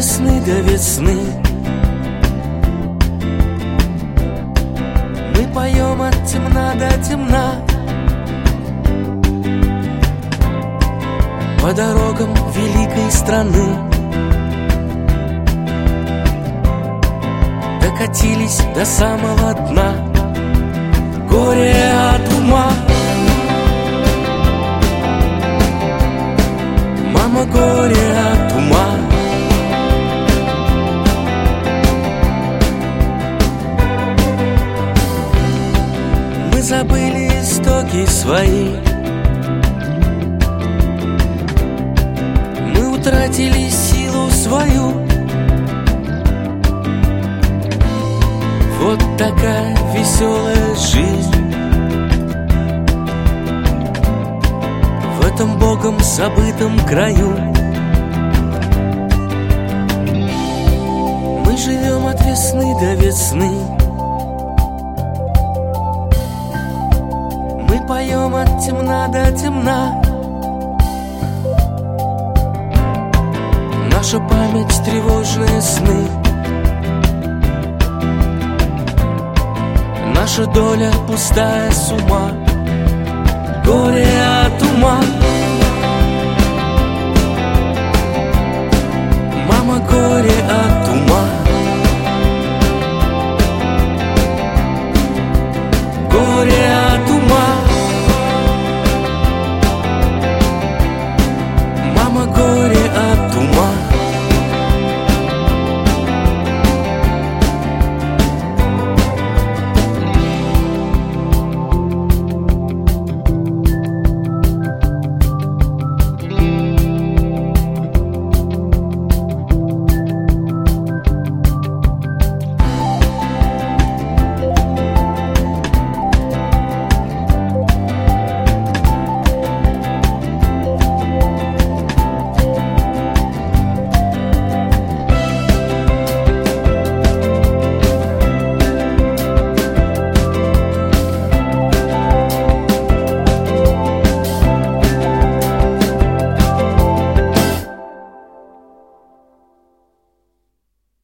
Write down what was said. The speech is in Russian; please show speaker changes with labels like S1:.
S1: весны до весны мы поем от темна до темна. По дорогам великой страны докатились до самого дна. Горе от ума, мама, горе от ума. Мы забыли истоки свои, мы утратили силу свою. Вот такая веселая жизнь в этом Богом забытом краю. Мы живем от весны до весны, мы поем от темна до темна. Наша память — тревожные сны, наша доля пустая с ума. Горе